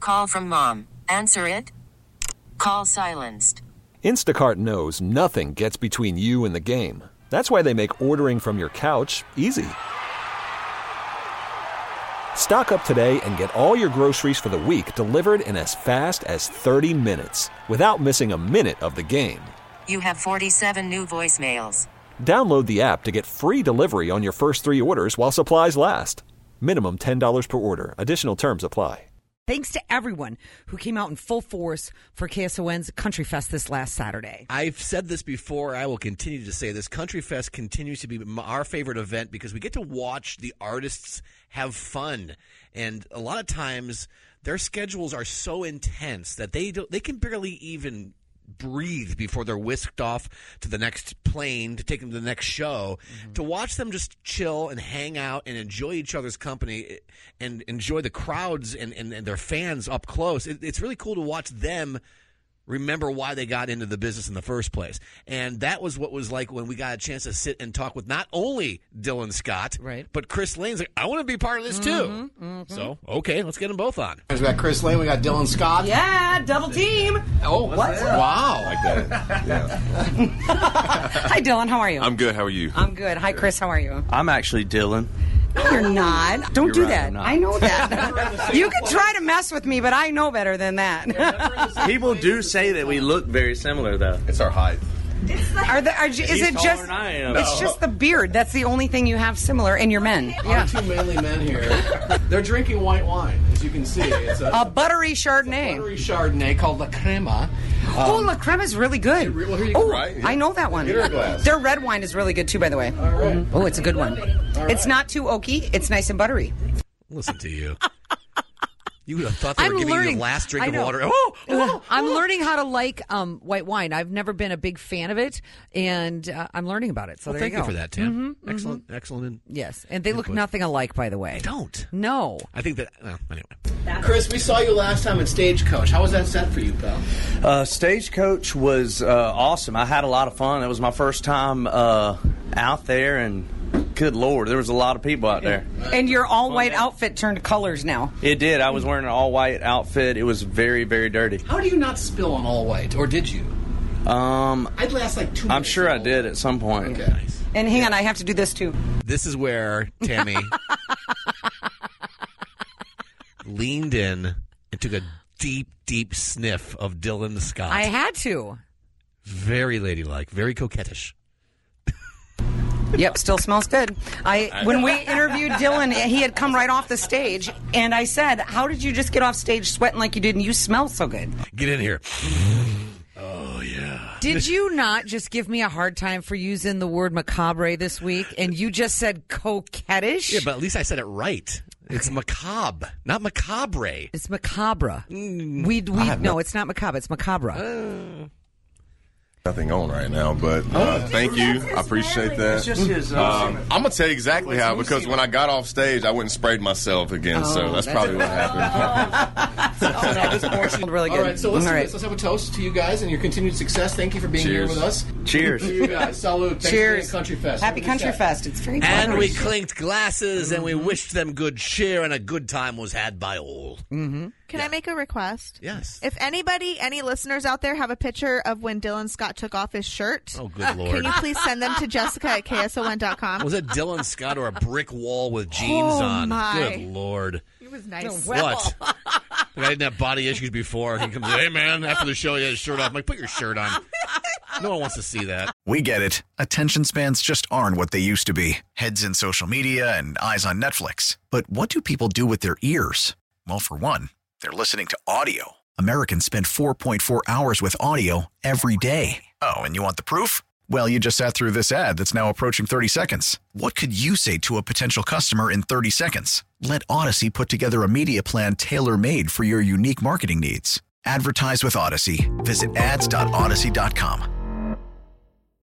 call from mom. Answer it. Call silenced. Instacart knows nothing gets between you and the game. That's why they make ordering from your couch easy. Stock up today and get all your groceries for the week delivered in as fast as 30 minutes without missing a minute of the game. You have 47 new voicemails. Download the app to get free delivery on your first 3 orders while supplies last. Minimum $10 per order. Additional terms apply. Thanks to everyone who came out in full force for KSON's Country Fest this last Saturday. I've said this before. I will continue to say this. Country Fest continues to be our favorite event because we get to watch the artists have fun. And a lot of times their schedules are so intense that they can barely even breathe before they're whisked off to the next plane to take them to the next show. To watch them just chill and hang out and enjoy each other's company and enjoy the crowds and their fans up close, it's really cool to watch them remember why they got into the business in the first place. And that was what was like when we got a chance to sit and talk with not only Dylan Scott, but Chris Lane's like, I want to be part of this too. So, okay, let's get them both on. We got Chris Lane, we got Dylan Scott. Yeah, double team. Oh, what? Wow. Like that. Yeah. Hi, Dylan. How are you? I'm good. How are you? I'm good. Hi, Chris. How are you? I'm actually Dylan. No, you're not. Don't do right, that. I'm not. I know that. You can try to mess with me, but I know better than that. People do say that we look very similar, though. It's our height. Is it taller just? than I am. It's just the beard. That's the only thing you have similar in your men. Our two manly men here. They're drinking white wine, as you can see. It's a buttery Chardonnay. Buttery Chardonnay called La Crema. La Crema is really good. Well, here you go. Right, yeah. I know that one. Get her a glass. Their red wine is really good too, by the way. All right. Oh, it's a good one. Right. It's not too oaky. It's nice and buttery. Listen to you. You would have thought they I'm were giving you learning. the last drink I of know. water. I'm learning how to like white wine. I've never been a big fan of it, and I'm learning about it. So there thank you go. you for that, Tim. Excellent. Yes, and they look nothing alike, by the way. They don't. No. I think that. Anyway. Chris, we saw you last time at Stagecoach. How was that set for you, pal? Stagecoach was awesome. I had a lot of fun. It was my first time out there, and good Lord, there was a lot of people out there. And your all-white outfit turned colors now. It did. I was wearing an all-white outfit. It was very, very dirty. How do you not spill on all white, or did you? I'd last like 2 minutes. I'm sure I did at some point. Okay. Nice. And hang on, I have to do this too. This is where Tammy leaned in and took a deep, deep sniff of Dylan Scott. I had to. Very ladylike, very coquettish. Yep, still smells good. When we interviewed Dylan, he had come right off the stage, and I said, how did you just get off stage sweating like you did, and you smell so good? Get in here. Oh, yeah. Did you not just give me a hard time for using the word macabre this week, and you just said coquettish? Yeah, but at least I said it right. It's macabre, not macabre. It's macabre. No, it's not macabre. It's macabre. Nothing on right now, but thank you. I appreciate that. It's just his, I'm going to tell you exactly how, because when I got off stage, I went and sprayed myself again, so that's probably what happened. Really good. All right, so let's do this. Let's have a toast to you guys and your continued success. Thank you for being here with us. Cheers. To you guys. Salute. Thanks Cheers. for Country Fest. Happy Country Fest. It's very And fun. we clinked glasses, and we wished them good cheer, and a good time was had by all. Can I make a request? Yes. If any listeners out there have a picture of when Dylan Scott took off his shirt, Oh, good Lord. can you please send them to Jessica at KSON.com? Was it Dylan Scott or a brick wall with jeans on? my. Good Lord. He was nice. What? The guy didn't have body issues before. He comes, hey, man, after the show, he had his shirt off. I'm like, put your shirt on. No one wants to see that. We get it. Attention spans just aren't what they used to be. Heads in social media and eyes on Netflix. But what do people do with their ears? Well, for one, they're listening to audio. Americans spend 4.4 hours with audio every day. Oh, and you want the proof? Well, you just sat through this ad that's now approaching 30 seconds. What could you say to a potential customer in 30 seconds? Let Odyssey put together a media plan tailor-made for your unique marketing needs. Advertise with Odyssey. Visit ads.odyssey.com.